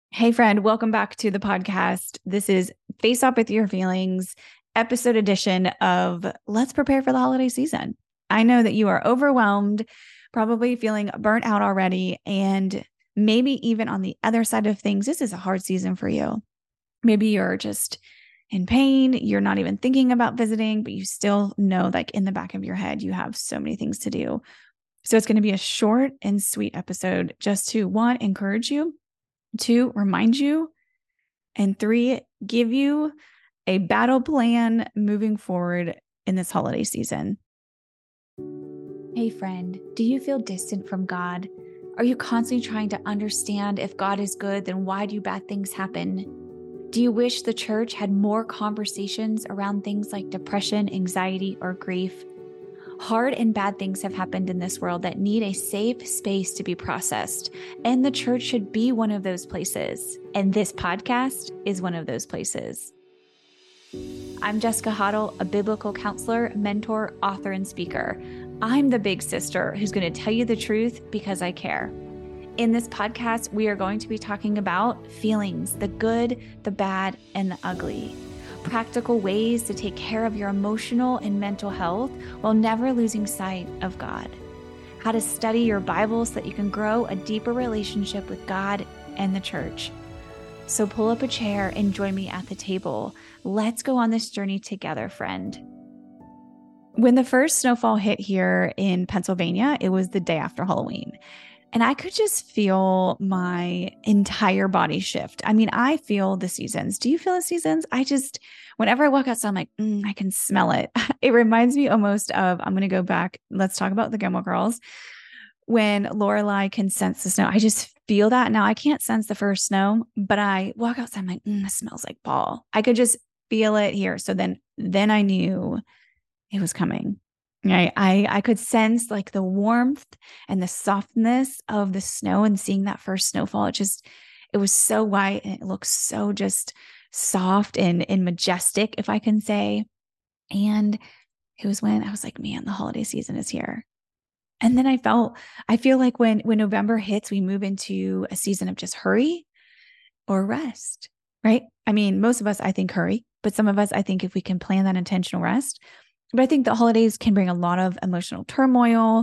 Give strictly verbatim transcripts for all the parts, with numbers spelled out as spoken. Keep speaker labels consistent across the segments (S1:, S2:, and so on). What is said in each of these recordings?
S1: Hey, friend, welcome back to the podcast. This is Face Off with Your Feelings, episode edition of Let's Prepare for the Holiday Season. I know that you are overwhelmed, probably feeling burnt out already, and maybe even on the other side of things, this is a hard season for you. Maybe you're just in pain, you're not even thinking about visiting, but you still know, like in the back of your head, you have so many things to do. So it's going to be a short and sweet episode just to, one, encourage you, two, remind you, and three, give you a battle plan moving forward in this holiday season. Hey, friend, do you feel distant from God? Are you constantly trying to understand if God is good, then why do bad things happen? Do you wish the church had more conversations around things like depression, anxiety, or grief? Hard and bad things have happened in this world that need a safe space to be processed, and the church should be one of those places. And this podcast is one of those places. I'm Jessica Hoddle, a biblical counselor, mentor, author, and speaker. I'm the big sister who's going to tell you the truth because I care. In this podcast, we are going to be talking about feelings, the good, the bad, and the ugly. Practical ways to take care of your emotional and mental health while never losing sight of God. How to study your Bible so that you can grow a deeper relationship with God and the church. So pull up a chair and join me at the table. Let's go on this journey together, friend. When the first snowfall hit here in Pennsylvania, it was the day after Halloween. And I could just feel my entire body shift. I mean, I feel the seasons. Do you feel the seasons? I just, whenever I walk outside, I'm like, mm, I can smell it. It reminds me almost of, I'm going to go back. Let's talk about the Gilmore Girls. When Lorelai can sense the snow, I just feel that. Now I can't sense the first snow, but I walk outside, I'm like, mm, it smells like fall. I could just feel it here. So then, then I knew it was coming. Right. I, I could sense like the warmth and the softness of the snow, and seeing that first snowfall. It just, it was so white and it looks so just soft and, and majestic, if I can say. And it was when I was like, man, the holiday season is here. And then I felt, I feel like when, when November hits, we move into a season of just hurry or rest, right? I mean, most of us, I think, hurry, but some of us, I think if we can plan that intentional rest. But I think the holidays can bring a lot of emotional turmoil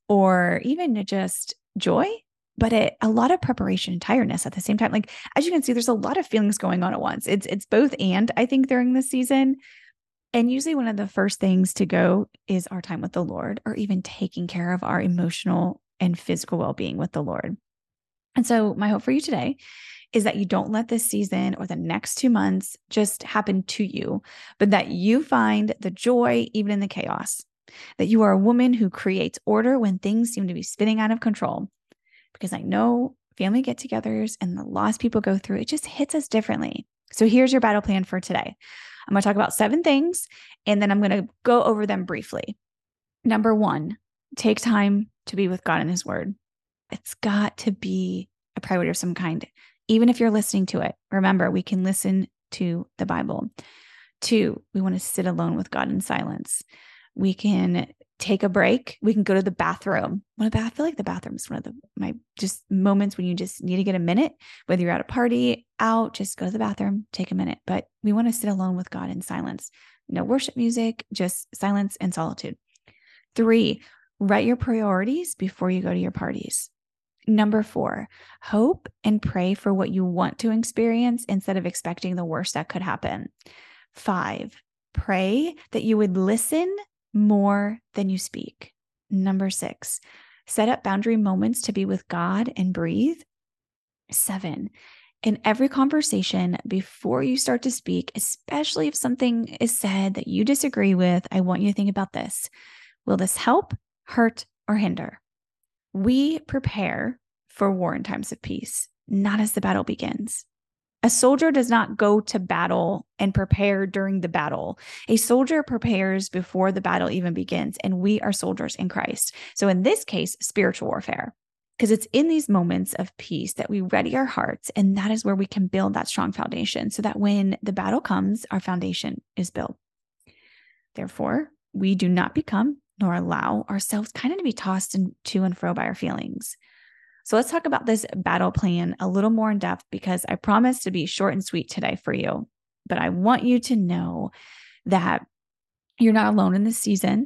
S1: or even just joy, but it, a lot of preparation and tiredness at the same time. Like, as you can see, there's a lot of feelings going on at once. It's, it's both and, I think, during this season. And usually one of the first things to go is our time with the Lord, or even taking care of our emotional and physical well-being with the Lord. And so my hope for you today is that you don't let this season or the next two months just happen to you, but that you find the joy even in the chaos, that you are a woman who creates order when things seem to be spinning out of control. Because I know family get-togethers and the loss people go through, it just hits us differently. So here's your battle plan for today. I'm going to talk about seven things, and then I'm going to go over them briefly. Number one, take time to be with God and His Word. It's got to be a priority of some kind. Even if you're listening to it, remember, we can listen to the Bible. Two, we want to sit alone with God in silence. We can take a break. We can go to the bathroom. What about, I feel like the bathroom is one of the, my just moments when you just need to get a minute, whether you're at a party, out, just go to the bathroom, take a minute. But we want to sit alone with God in silence. No worship music, just silence and solitude. Three, write your priorities before you go to your parties. Number four, hope and pray for what you want to experience instead of expecting the worst that could happen. Five, pray that you would listen more than you speak. Number six, set up boundary moments to be with God and breathe. Seven, in every conversation, before you start to speak, especially if something is said that you disagree with, I want you to think about this. Will this help, hurt, or hinder? We prepare for war in times of peace, not as the battle begins. A soldier does not go to battle and prepare during the battle. A soldier prepares before the battle even begins, and we are soldiers in Christ. So in this case, spiritual warfare, because it's in these moments of peace that we ready our hearts, and that is where we can build that strong foundation so that when the battle comes, our foundation is built. Therefore, we do not become nor allow ourselves kind of to be tossed in, to and fro by our feelings. So let's talk about this battle plan a little more in depth, because I promise to be short and sweet today for you. But I want you to know that you're not alone in this season,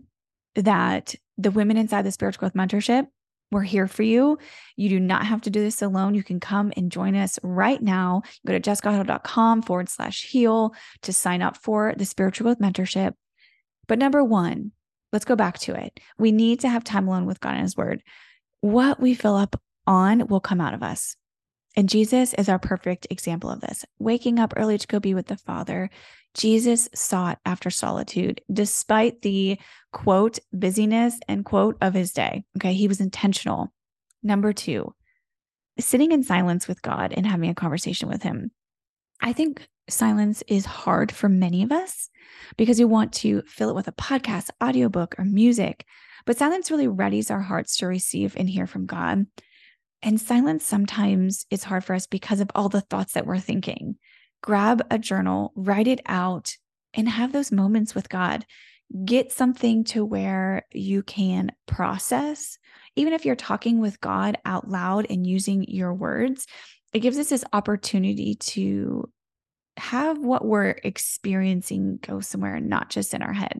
S1: that the women inside the Spiritual Growth Mentorship, we're here for you. You do not have to do this alone. You can come and join us right now. Go to jessicahuttle.com forward slash heal to sign up for the Spiritual Growth Mentorship. But number one, let's go back to it. We need to have time alone with God and His Word. What we fill up on will come out of us. And Jesus is our perfect example of this. Waking up early to go be with the Father, Jesus sought after solitude despite the quote busyness and quote of his day. Okay, he was intentional. Number two, sitting in silence with God and having a conversation with Him. I think silence is hard for many of us because we want to fill it with a podcast, audiobook, or music. But silence really readies our hearts to receive and hear from God. And silence sometimes is hard for us because of all the thoughts that we're thinking. Grab a journal, write it out, and have those moments with God. Get something to where you can process. Even if you're talking with God out loud and using your words, it gives us this opportunity to have what we're experiencing go somewhere, not just in our head.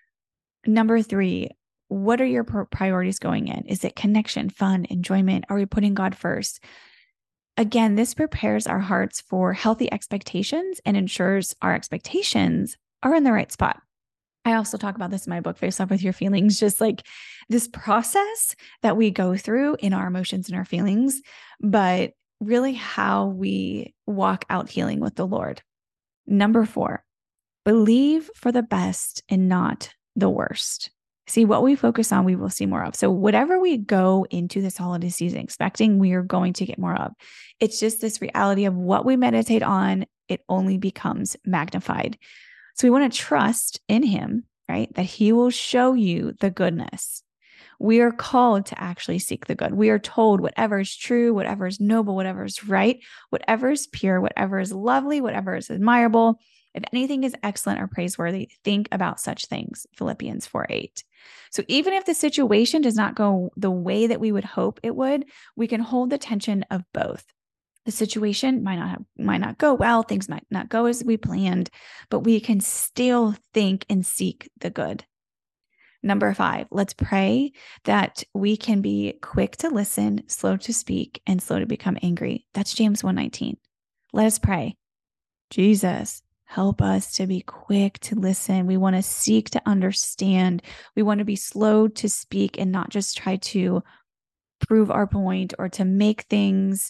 S1: Number three, what are your priorities going in? Is it connection, fun, enjoyment? Are we putting God first? Again, this prepares our hearts for healthy expectations and ensures our expectations are in the right spot. I also talk about this in my book, Face Off With Your Feelings, just like this process that we go through in our emotions and our feelings, but really how we walk out healing with the Lord. Number four, believe for the best and not the worst. See, what we focus on, we will see more of. So whatever we go into this holiday season expecting, we are going to get more of. It's just this reality of what we meditate on, it only becomes magnified. So we want to trust in Him, right? That He will show you the goodness. We are called to actually seek the good. We are told whatever is true, whatever is noble, whatever is right, whatever is pure, whatever is lovely, whatever is admirable. If anything is excellent or praiseworthy, think about such things. Philippians four eight. So even if the situation does not go the way that we would hope it would, we can hold the tension of both. The situation might not have, might not go well, things might not go as we planned, but we can still think and seek the good. Number five, let's pray that we can be quick to listen, slow to speak, and slow to become angry. That's James one nineteen. Let us pray. Jesus, help us to be quick to listen. We want to seek to understand. We want to be slow to speak and not just try to prove our point or to make things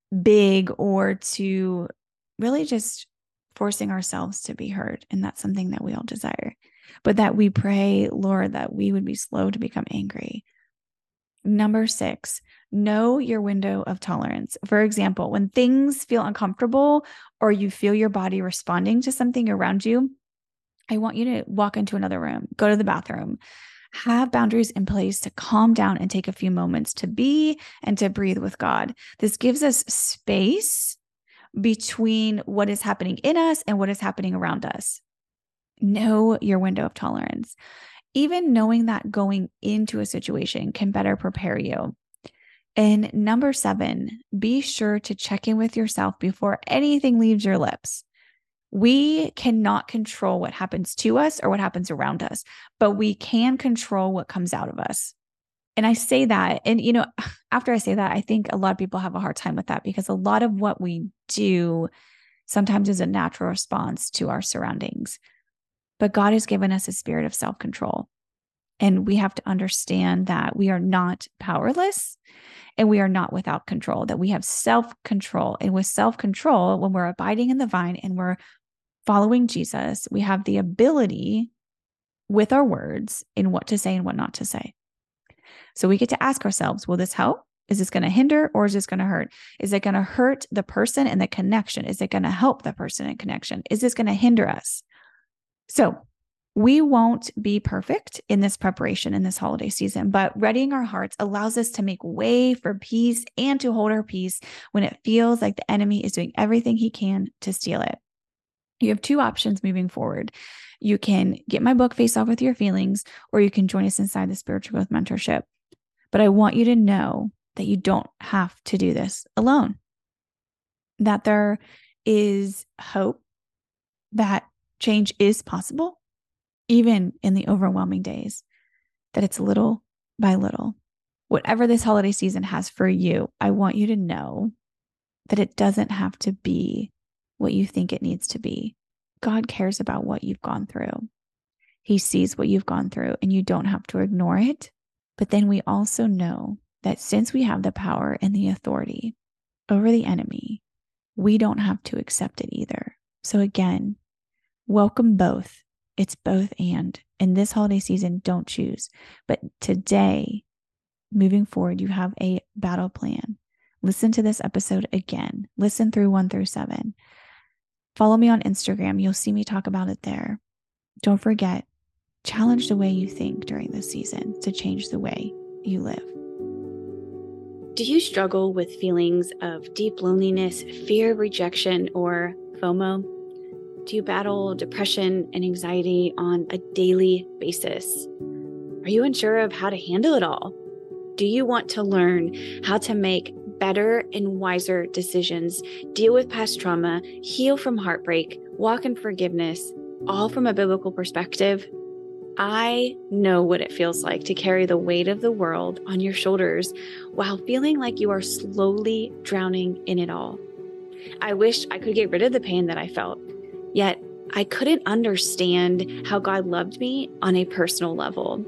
S1: big or to really just forcing ourselves to be heard. And that's something that we all desire. But that we pray, Lord, that we would be slow to become angry. Number six, know your window of tolerance. For example, when things feel uncomfortable or you feel your body responding to something around you, I want you to walk into another room, go to the bathroom, have boundaries in place to calm down and take a few moments to be and to breathe with God. This gives us space between what is happening in us and what is happening around us. Know your window of tolerance. Even knowing that going into a situation can better prepare you. And number seven, be sure to check in with yourself before anything leaves your lips. We cannot control what happens to us or what happens around us, but we can control what comes out of us. And I say that, and you know, after I say that, I think a lot of people have a hard time with that because a lot of what we do sometimes is a natural response to our surroundings. But God has given us a spirit of self-control. And we have to understand that we are not powerless and we are not without control, that we have self-control. And with self-control, when we're abiding in the vine and we're following Jesus, we have the ability with our words in what to say and what not to say. So we get to ask ourselves, will this help? Is this going to hinder or is this going to hurt? Is it going to hurt the person and the connection? Is it going to help the person and connection? Is this going to hinder us? So we won't be perfect in this preparation in this holiday season, but readying our hearts allows us to make way for peace and to hold our peace when it feels like the enemy is doing everything he can to steal it. You have two options moving forward. You can get my book, Face Off With Your Feelings, or you can join us inside the Spiritual Growth Mentorship. But I want you to know that you don't have to do this alone, that there is hope, that change is possible, even in the overwhelming days, that it's little by little. Whatever this holiday season has for you, I want you to know that it doesn't have to be what you think it needs to be. God cares about what you've gone through. He sees what you've gone through, and you don't have to ignore it. But then we also know that since we have the power and the authority over the enemy, we don't have to accept it either. So again, welcome both. It's both and. In this holiday season, don't choose. But today, moving forward, you have a battle plan. Listen to this episode again. Listen through one through seven. Follow me on Instagram. You'll see me talk about it there. Don't forget, challenge the way you think during this season to change the way you live.
S2: Do you struggle with feelings of deep loneliness, fear of rejection, or FOMO? Do you battle depression and anxiety on a daily basis? Are you unsure of how to handle it all? Do you want to learn how to make better and wiser decisions, deal with past trauma, heal from heartbreak, walk in forgiveness, all from a biblical perspective? I know what it feels like to carry the weight of the world on your shoulders while feeling like you are slowly drowning in it all. I wish I could get rid of the pain that I felt, yet I couldn't understand how God loved me on a personal level.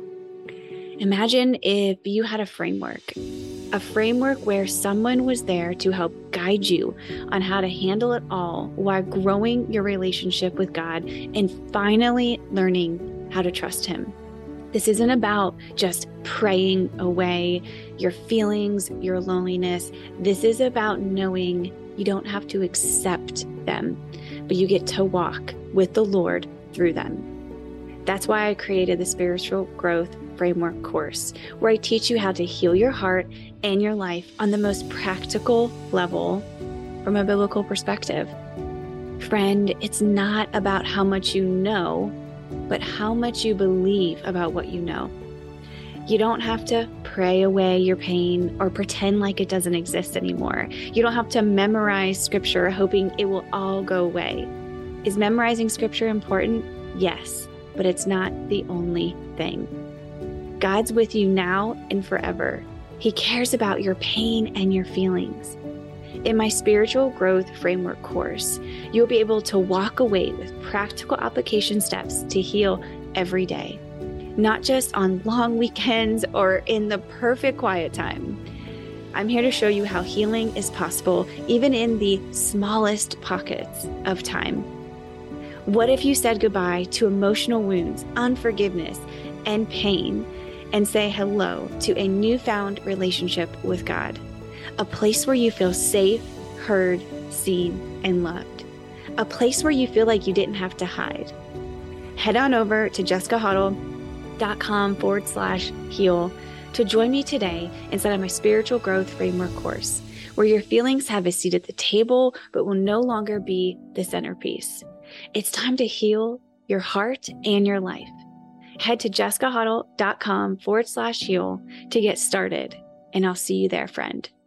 S2: Imagine if you had a framework, a framework where someone was there to help guide you on how to handle it all while growing your relationship with God and finally learning how to trust Him. This isn't about just praying away your feelings, your loneliness. This is about knowing you don't have to accept them, but you get to walk with the Lord through them. That's why I created the Spiritual Growth Framework course, where I teach you how to heal your heart and your life on the most practical level from a biblical perspective. Friend, it's not about how much you know, but how much you believe about what you know. You don't have to pray away your pain or pretend like it doesn't exist anymore. You don't have to memorize scripture hoping it will all go away. Is memorizing scripture important? Yes, but it's not the only thing. God's with you now and forever. He cares about your pain and your feelings. In my Spiritual Growth Framework course, you'll be able to walk away with practical application steps to heal every day, not just on long weekends or in the perfect quiet time. I'm here to show you how healing is possible, even in the smallest pockets of time. What if you said goodbye to emotional wounds, unforgiveness, and pain, and say hello to a newfound relationship with God? A place where you feel safe, heard, seen, and loved. A place where you feel like you didn't have to hide. Head on over to jessicahuddle.com forward slash heal to join me today inside of my Spiritual Growth Framework course, where your feelings have a seat at the table, but will no longer be the centerpiece. It's time to heal your heart and your life. Head to jessicahuddle.com forward slash heal to get started, and I'll see you there, friend.